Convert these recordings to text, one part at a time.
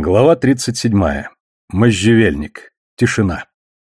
Глава 37. Можжевельник. Тишина.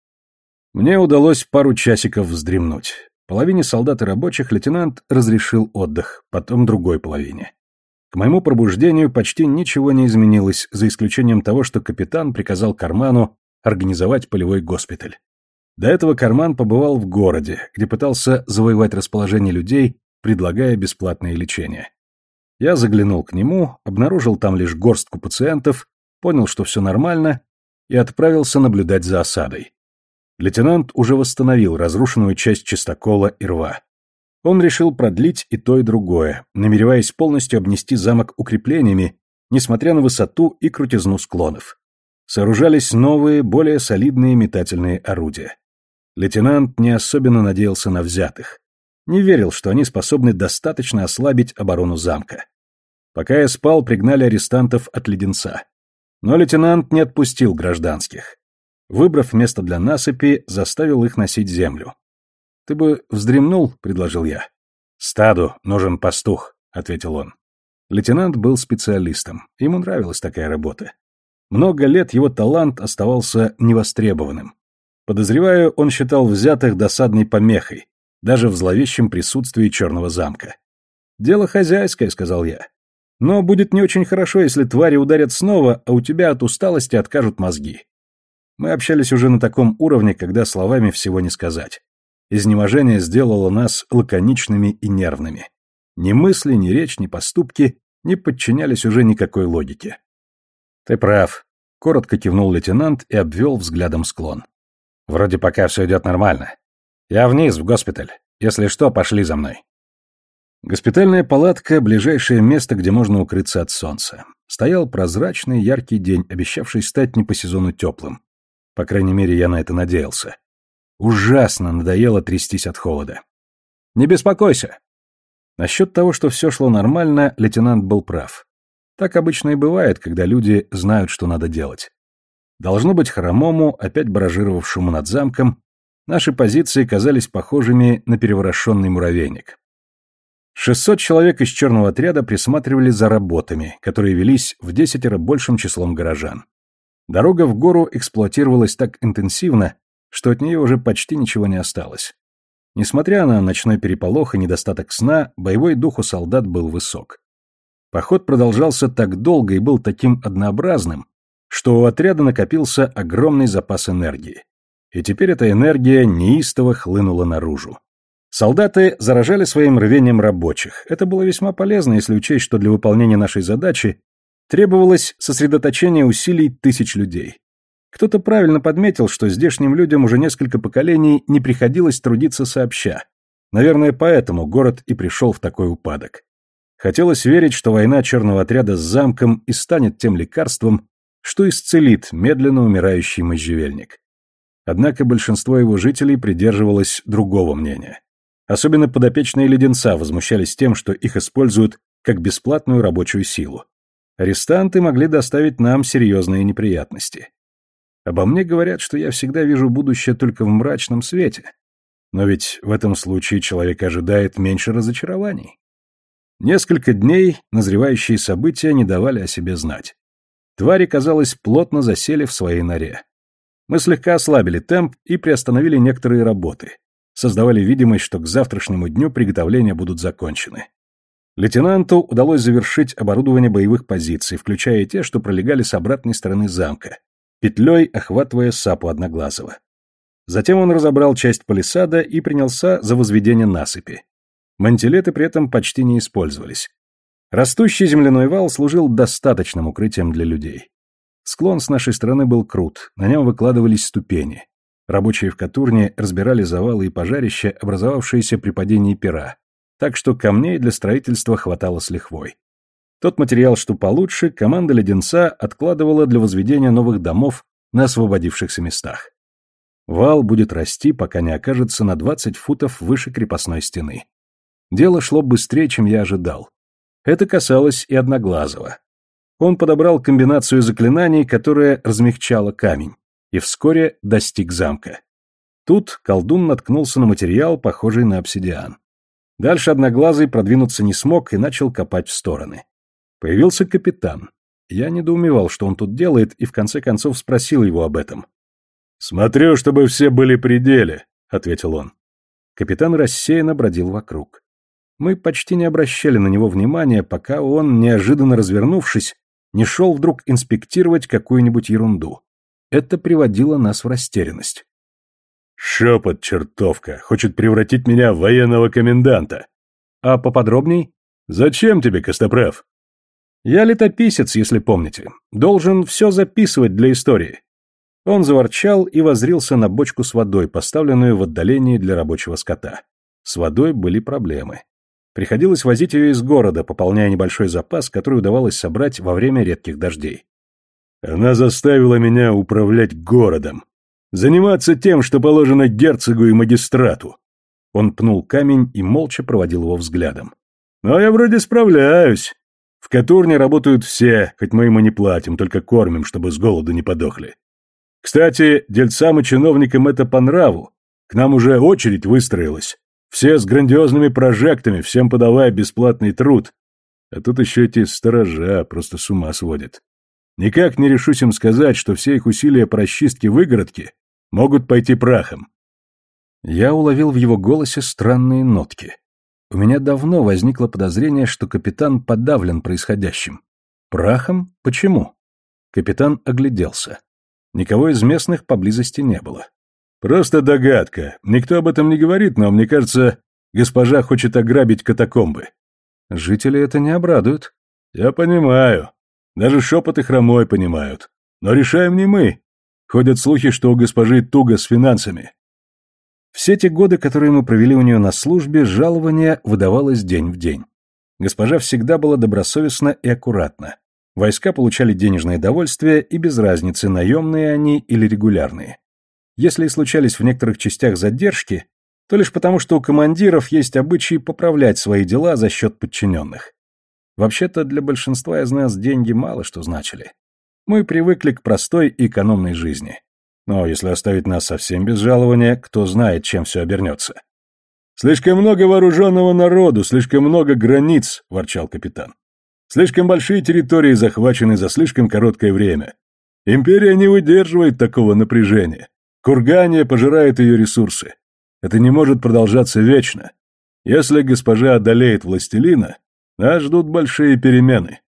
Мне удалось пару часиков вздремнуть. Половине солдат и рабочих лейтенант разрешил отдых, потом другой половине. К моему пробуждению почти ничего не изменилось, за исключением того, что капитан приказал Карману организовать полевой госпиталь. До этого Карман побывал в городе, где пытался завоевать расположение людей, предлагая бесплатное лечение. Я заглянул к нему, обнаружил там лишь горстку пациентов, понял, что все нормально, и отправился наблюдать за осадой. Лейтенант уже восстановил разрушенную часть чистокола и рва. Он решил продлить и то, и другое, намереваясь полностью обнести замок укреплениями, несмотря на высоту и крутизну склонов. Сооружались новые, более солидные метательные орудия. Лейтенант не особенно надеялся на взятых. Не верил, что они способны достаточно ослабить оборону замка. Пока я спал, пригнали арестантов от леденца. Но лейтенант не отпустил гражданских. Выбрав место для насыпи, заставил их носить землю. «Ты бы вздремнул», — предложил я. «Стаду нужен пастух», — ответил он. Лейтенант был специалистом, ему нравилась такая работа. Много лет его талант оставался невостребованным. Подозреваю, он считал взятых досадной помехой, даже в зловещем присутствии Черного замка. «Дело хозяйское», — сказал я. «Но будет не очень хорошо, если твари ударят снова, а у тебя от усталости откажут мозги». Мы общались уже на таком уровне, когда словами всего не сказать. Изнеможение сделало нас лаконичными и нервными. Ни мысли, ни речь, ни поступки не подчинялись уже никакой логике. «Ты прав», — коротко кивнул лейтенант и обвел взглядом склон. «Вроде пока все идет нормально. Я вниз, в госпиталь. Если что, пошли за мной». Госпитальная палатка — ближайшее место, где можно укрыться от солнца. Стоял прозрачный, яркий день, обещавший стать не по сезону теплым. По крайней мере, я на это надеялся. Ужасно надоело трястись от холода. «Не беспокойся!» Насчет того, что все шло нормально, лейтенант был прав. Так обычно и бывает, когда люди знают, что надо делать. Должно быть, Хромому, опять баражировавшему над замком, наши позиции казались похожими на переворошенный муравейник. 600 человек из черного отряда присматривали за работами, которые велись в 10 большим числом горожан. Дорога в гору эксплуатировалась так интенсивно, что от нее уже почти ничего не осталось. Несмотря на ночной переполох и недостаток сна, боевой дух у солдат был высок. Поход продолжался так долго и был таким однообразным, что у отряда накопился огромный запас энергии. И теперь эта энергия неистово хлынула наружу. Солдаты заражали своим рвением рабочих. Это было весьма полезно, если учесть, что для выполнения нашей задачи требовалось сосредоточение усилий тысяч людей. Кто-то правильно подметил, что здешним людям уже несколько поколений не приходилось трудиться сообща. Наверное, поэтому город и пришел в такой упадок. Хотелось верить, что война черного отряда с замком и станет тем лекарством, что исцелит медленно умирающий можжевельник. Однако большинство его жителей придерживалось другого мнения. Особенно подопечные леденца возмущались тем, что их используют как бесплатную рабочую силу. Арестанты могли доставить нам серьезные неприятности. Обо мне говорят, что я всегда вижу будущее только в мрачном свете. Но ведь в этом случае человек ожидает меньше разочарований. Несколько дней назревающие события не давали о себе знать. Твари, казалось, плотно засели в своей норе. Мы слегка ослабили темп и приостановили некоторые работы. Создавали видимость, что к завтрашнему дню приготовления будут закончены. Лейтенанту удалось завершить оборудование боевых позиций, включая те, что пролегали с обратной стороны замка, петлей охватывая сапу Одноглазого. Затем он разобрал часть палисада и принялся за возведение насыпи. Мантилеты при этом почти не использовались. Растущий земляной вал служил достаточным укрытием для людей. Склон с нашей стороны был крут, на нем выкладывались ступени. Рабочие в Катурне разбирали завалы и пожарища, образовавшиеся при падении пера, так что камней для строительства хватало с лихвой. Тот материал, что получше, команда леденца откладывала для возведения новых домов на освободившихся местах. Вал будет расти, пока не окажется на 20 футов выше крепостной стены. Дело шло быстрее, чем я ожидал. Это касалось и Одноглазого. Он подобрал комбинацию заклинаний, которая размягчала камень, и вскоре достиг замка. Тут колдун наткнулся на материал, похожий на обсидиан. Дальше Одноглазый продвинуться не смог и начал копать в стороны. Появился капитан. Я недоумевал, что он тут делает, и в конце концов спросил его об этом. «Смотрю, чтобы все были при деле», — ответил он. Капитан рассеянно бродил вокруг. Мы почти не обращали на него внимания, пока он, неожиданно развернувшись, не шел вдруг инспектировать какую-нибудь ерунду. Это приводило нас в растерянность. «Шепот, чертовка, хочет превратить меня в военного коменданта». «А поподробней?» «Зачем тебе, Костоправ?» «Я летописец, если помните. Должен все записывать для истории». Он заворчал и воззрился на бочку с водой, поставленную в отдалении для рабочего скота. С водой были проблемы. Приходилось возить ее из города, пополняя небольшой запас, который удавалось собрать во время редких дождей. «Она заставила меня управлять городом. Заниматься тем, что положено герцогу и магистрату». Он пнул камень и молча проводил его взглядом. «Но я вроде справляюсь. В Катурне работают все, хоть мы им и не платим, только кормим, чтобы с голоду не подохли. Кстати, дельцам и чиновникам это по нраву. К нам уже очередь выстроилась. Все с грандиозными прожектами, всем подавая бесплатный труд. А тут еще эти сторожа просто с ума сводят. Никак не решусь им сказать, что все их усилия по расчистке выгородки могут пойти прахом». Я уловил в его голосе странные нотки. У меня давно возникло подозрение, что капитан подавлен происходящим. Прахом? Почему? Капитан огляделся. Никого из местных поблизости не было. «Просто догадка. Никто об этом не говорит, но, мне кажется, госпожа хочет ограбить катакомбы». «Жители это не обрадуют». «Я понимаю. Даже Шепот и Хромой понимают. Но решаем не мы. Ходят слухи, что у госпожи туго с финансами». Все те годы, которые мы провели у нее на службе, жалование выдавалось день в день. Госпожа всегда была добросовестна и аккуратна. Войска получали денежное довольствие, и без разницы, наемные они или регулярные. Если и случались в некоторых частях задержки, то лишь потому, что у командиров есть обычай поправлять свои дела за счет подчиненных. Вообще-то для большинства из нас деньги мало что значили. Мы привыкли к простой и экономной жизни. Но если оставить нас совсем без жалования, кто знает, чем все обернется. «Слишком много вооруженного народу, слишком много границ», — ворчал капитан. «Слишком большие территории захвачены за слишком короткое время. Империя не выдерживает такого напряжения. Кургания пожирает ее ресурсы. Это не может продолжаться вечно. Если госпожа одолеет властелина, нас ждут большие перемены».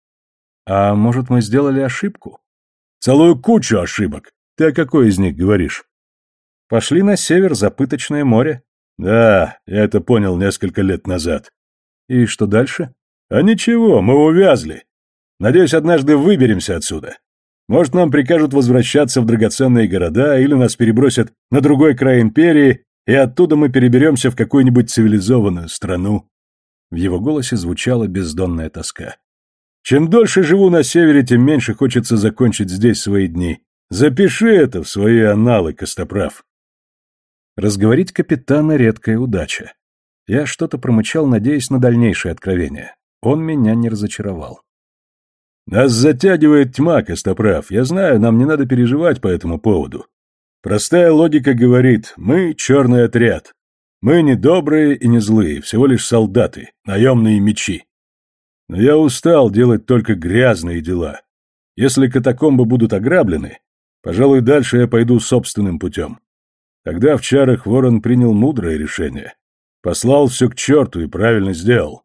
«А может, мы сделали ошибку?» «Целую кучу ошибок. Ты о какой из них говоришь?» «Пошли на север, за Пыточное море». «Да, я это понял несколько лет назад». «И что дальше?» «А ничего, мы увязли. Надеюсь, однажды выберемся отсюда. Может, нам прикажут возвращаться в драгоценные города, или нас перебросят на другой край империи, и оттуда мы переберемся в какую-нибудь цивилизованную страну». В его голосе звучала бездонная тоска. «Чем дольше живу на севере, тем меньше хочется закончить здесь свои дни. Запиши это в свои анналы, Костоправ». Разговорить капитана — редкая удача. Я что-то промычал, надеясь на дальнейшее откровение. Он меня не разочаровал. «Нас затягивает тьма, Костоправ. Я знаю, нам не надо переживать по этому поводу. Простая логика говорит, мы черный отряд. Мы не добрые и не злые, всего лишь солдаты, наемные мечи. Но я устал делать только грязные дела. Если катакомбы будут ограблены, пожалуй, дальше я пойду собственным путем. Тогда в чарах Ворон принял мудрое решение. Послал все к черту и правильно сделал».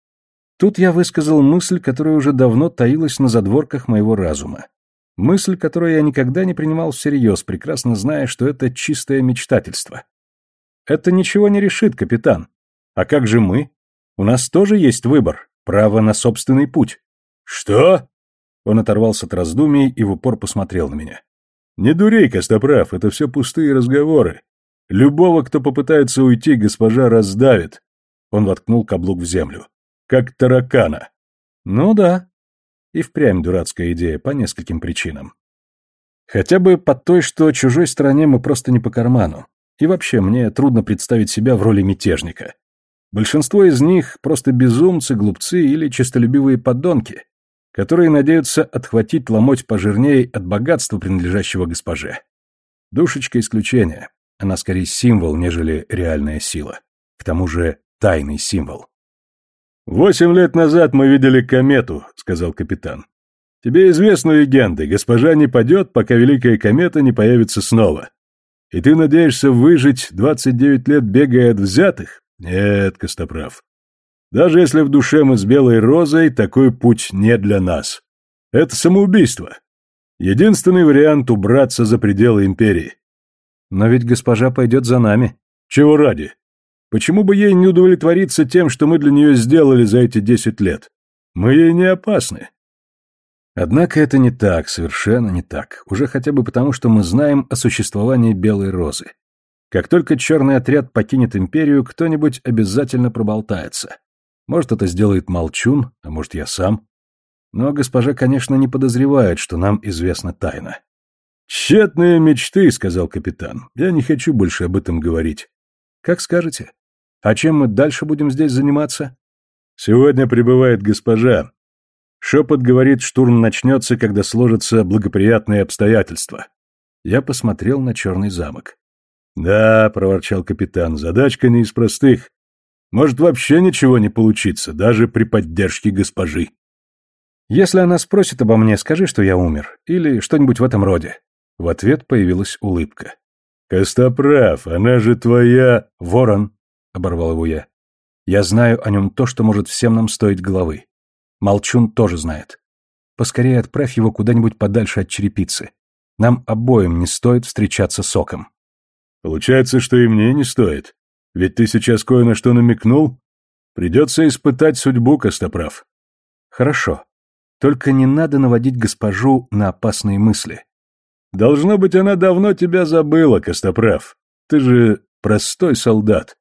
Тут я высказал мысль, которая уже давно таилась на задворках моего разума. Мысль, которую я никогда не принимал всерьез, прекрасно зная, что это чистое мечтательство. «Это ничего не решит, капитан. А как же мы? У нас тоже есть выбор, право на собственный путь». «Что?» Он оторвался от раздумий и в упор посмотрел на меня. «Не дури, Костоправ, это все пустые разговоры. Любого, кто попытается уйти, госпожа раздавит». Он воткнул каблук в землю. «Как таракана». «Ну да». И впрямь дурацкая идея по нескольким причинам. Хотя бы по той, что чужой стороне мы просто не по карману. И вообще, мне трудно представить себя в роли мятежника. Большинство из них просто безумцы, глупцы или честолюбивые подонки, которые надеются отхватить ломоть пожирней от богатства, принадлежащего госпоже. Душечка исключение. Она скорее символ, нежели реальная сила. К тому же тайный символ. «8 лет назад мы видели комету», — сказал капитан. Тебе известны легенды, госпожа не падет, пока Великая комета не появится снова. И ты надеешься выжить 29 лет, бегая от взятых? Нет, Костоправ. Даже если в душе мы с Белой Розой, такой путь не для нас. Это самоубийство. Единственный вариант — убраться за пределы империи. Но ведь госпожа пойдет за нами. Чего ради? Почему бы ей не удовлетвориться тем, что мы для нее сделали за эти 10 лет? Мы ей не опасны. Однако это не так, совершенно не так. Уже хотя бы потому, что мы знаем о существовании Белой Розы. Как только черный отряд покинет империю, кто-нибудь обязательно проболтается. Может, это сделает Молчун, а может, я сам. Но госпожа, конечно, не подозревает, что нам известна тайна. «Тщетные мечты», — сказал капитан. «Я не хочу больше об этом говорить». «Как скажете. А чем мы дальше будем здесь заниматься?» «Сегодня прибывает госпожа. Шепот говорит, штурм начнется, когда сложатся благоприятные обстоятельства». Я посмотрел на черный замок. «Да», — проворчал капитан, — «задачка не из простых. Может вообще ничего не получиться, даже при поддержке госпожи». «Если она спросит обо мне, скажи, что я умер, или что-нибудь в этом роде». В ответ появилась улыбка. «Костоправ, она же твоя...» «Ворон», — оборвал его я. «Я знаю о нем то, что может всем нам стоить головы. Молчун тоже знает. Поскорее отправь его куда-нибудь подальше от черепицы. Нам обоим не стоит встречаться с Оком». «Получается, что и мне не стоит. Ведь ты сейчас кое на что намекнул. Придется испытать судьбу, Костоправ». «Хорошо. Только не надо наводить госпожу на опасные мысли». «Должно быть, она давно тебя забыла, Костоправ. Ты же простой солдат.